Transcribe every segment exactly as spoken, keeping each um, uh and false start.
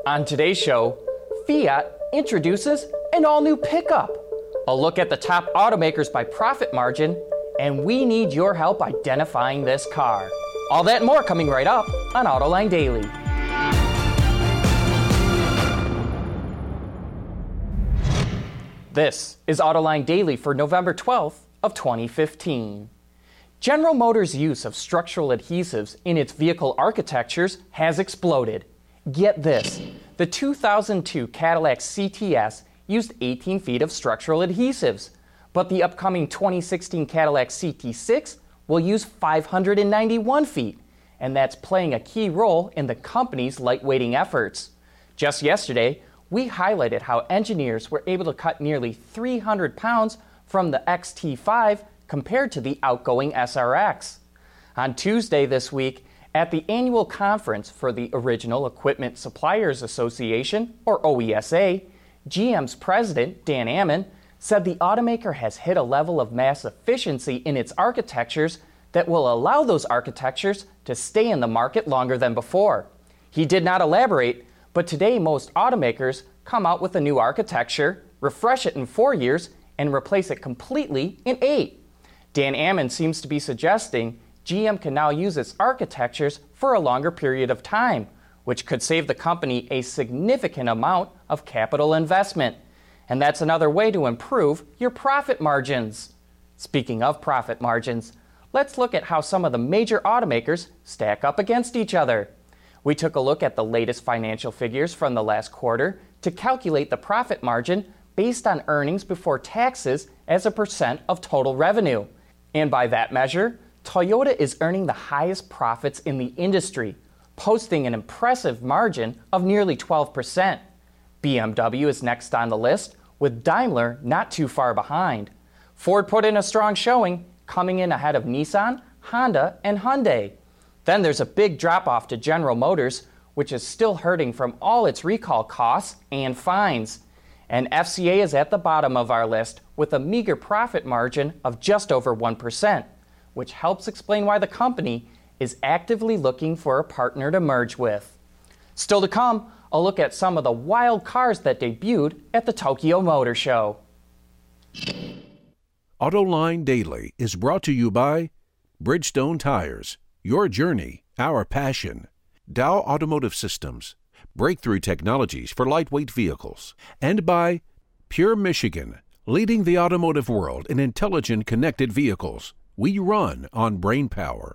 On today's show, Fiat introduces an all-new pickup, a look at the top automakers by profit margin, and we need your help identifying this car. All that and more coming right up on Autoline Daily. This is Autoline Daily for November twelfth of twenty fifteen. General Motors' use of structural adhesives in its vehicle architectures has exploded. Get this, the two thousand two Cadillac C T S used eighteen feet of structural adhesives, but the upcoming twenty sixteen Cadillac C T six will use five hundred ninety-one feet, and that's playing a key role in the company's lightweighting efforts. Just yesterday, we highlighted how engineers were able to cut nearly three hundred pounds from the X T five compared to the outgoing S R X. On Tuesday this week, at the annual conference for the Original Equipment Suppliers Association, or O E S A, G M's president, Dan Ammann, said the automaker has hit a level of mass efficiency in its architectures that will allow those architectures to stay in the market longer than before. He did not elaborate, but today most automakers come out with a new architecture, refresh it in four years, and replace it completely in eight. Dan Ammann seems to be suggesting G M can now use its architectures for a longer period of time, which could save the company a significant amount of capital investment. And that's another way to improve your profit margins. Speaking of profit margins, let's look at how some of the major automakers stack up against each other. We took a look at the latest financial figures from the last quarter to calculate the profit margin based on earnings before taxes as a percent of total revenue. And by that measure, Toyota is earning the highest profits in the industry, posting an impressive margin of nearly twelve percent. B M W is next on the list, with Daimler not too far behind. Ford put in a strong showing, coming in ahead of Nissan, Honda, and Hyundai. Then there's a big drop-off to General Motors, which is still hurting from all its recall costs and fines. And F C A is at the bottom of our list with a meager profit margin of just over one percent, which helps explain why the company is actively looking for a partner to merge with. Still to come, a look at some of the wild cars that debuted at the Tokyo Motor Show. Autoline Daily is brought to you by Bridgestone Tires, your journey, our passion. Dow Automotive Systems, breakthrough technologies for lightweight vehicles. And by Pure Michigan, leading the automotive world in intelligent connected vehicles. We run on brain power.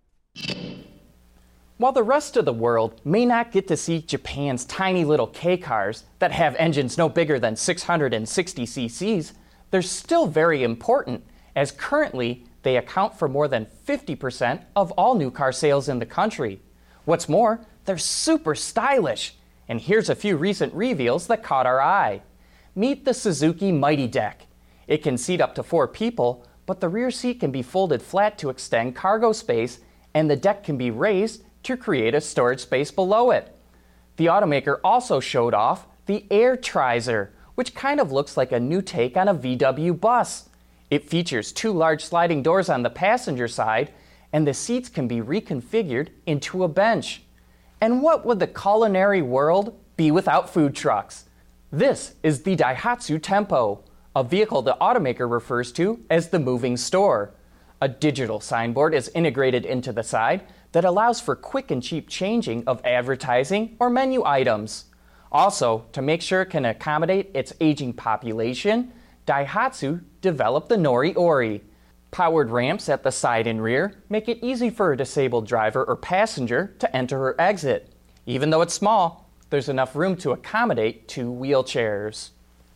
While the rest of the world may not get to see Japan's tiny little K cars that have engines no bigger than six hundred sixty c c's, they're still very important, as currently they account for more than fifty percent of all new car sales in the country. What's more, they're super stylish, and here's a few recent reveals that caught our eye. Meet the Suzuki Mighty Deck. It can seat up to four people, but the rear seat can be folded flat to extend cargo space, and the deck can be raised to create a storage space below it. The automaker also showed off the Air Trizer, which kind of looks like a new take on a V W bus. It features two large sliding doors on the passenger side, and the seats can be reconfigured into a bench. And what would the culinary world be without food trucks? This is the Daihatsu Tempo, a vehicle the automaker refers to as the moving store. A digital signboard is integrated into the side that allows for quick and cheap changing of advertising or menu items. Also, to make sure it can accommodate its aging population, Daihatsu developed the Nori Ori. Powered ramps at the side and rear make it easy for a disabled driver or passenger to enter or exit. Even though it's small, there's enough room to accommodate two wheelchairs.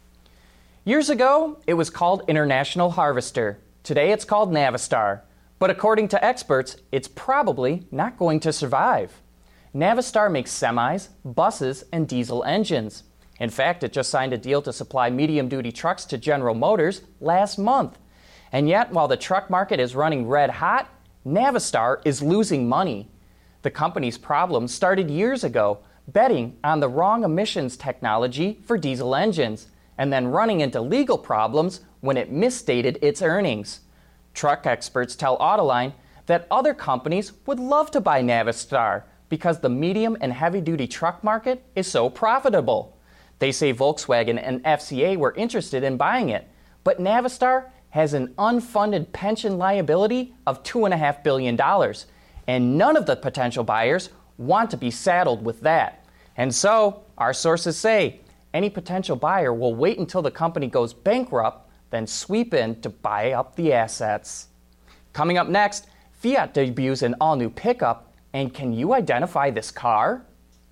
Years ago, it was called International Harvester. Today it's called Navistar. But according to experts, it's probably not going to survive. Navistar makes semis, buses, and diesel engines. In fact, it just signed a deal to supply medium-duty trucks to General Motors last month. And yet, while the truck market is running red hot, Navistar is losing money. The company's problems started years ago, betting on the wrong emissions technology for diesel engines, and then running into legal problems when it misstated its earnings. Truck experts tell Autoline that other companies would love to buy Navistar, because the medium and heavy-duty truck market is so profitable. They say Volkswagen and F C A were interested in buying it, but Navistar has an unfunded pension liability of two point five billion dollars, and none of the potential buyers want to be saddled with that. And so, our sources say, any potential buyer will wait until the company goes bankrupt, then sweep in to buy up the assets. Coming up next, Fiat debuts an all-new pickup, and can you identify this car?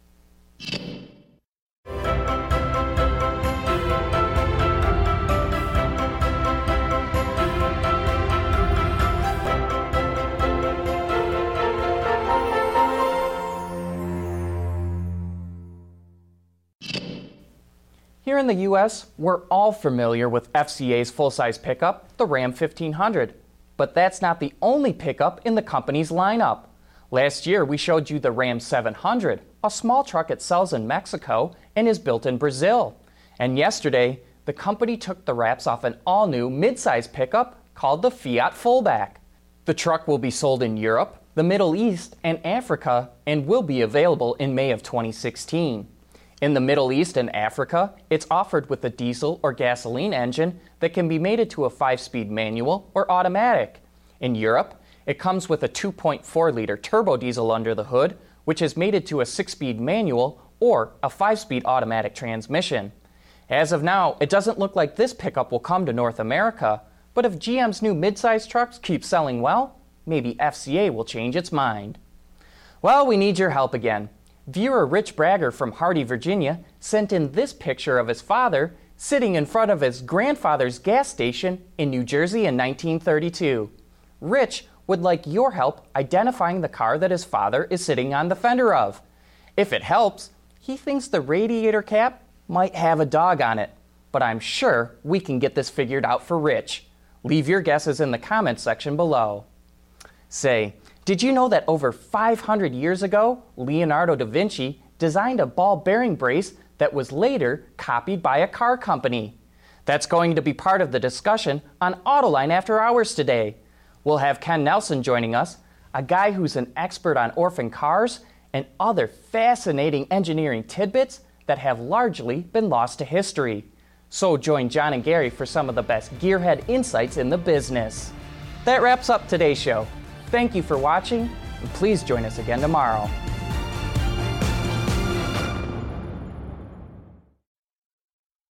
Here in the U S, we're all familiar with F C A's full-size pickup, the Ram fifteen hundred. But that's not the only pickup in the company's lineup. Last year, we showed you the Ram seven hundred, a small truck it sells in Mexico and is built in Brazil. And yesterday, the company took the wraps off an all-new mid-size pickup called the Fiat Fullback. The truck will be sold in Europe, the Middle East, and Africa, and will be available in May of twenty sixteen. In the Middle East and Africa, it's offered with a diesel or gasoline engine that can be mated to a five-speed manual or automatic. In Europe, it comes with a two point four liter turbo diesel under the hood, which is mated to a six-speed manual or a five-speed automatic transmission. As of now, it doesn't look like this pickup will come to North America, but if G M's new midsize trucks keep selling well, maybe F C A will change its mind. Well, we need your help again. Viewer Rich Bragger from Hardy, Virginia, sent in this picture of his father sitting in front of his grandfather's gas station in New Jersey in nineteen thirty-two. Rich would like your help identifying the car that his father is sitting on the fender of. If it helps, he thinks the radiator cap might have a dog on it, but I'm sure we can get this figured out for Rich. Leave your guesses in the comments section below. Say, did you know that over five hundred years ago, Leonardo da Vinci designed a ball bearing brace that was later copied by a car company? That's going to be part of the discussion on Autoline After Hours today. We'll have Ken Nelson joining us, a guy who's an expert on orphan cars and other fascinating engineering tidbits that have largely been lost to history. So join John and Gary for some of the best gearhead insights in the business. That wraps up today's show. Thank you for watching, and please join us again tomorrow.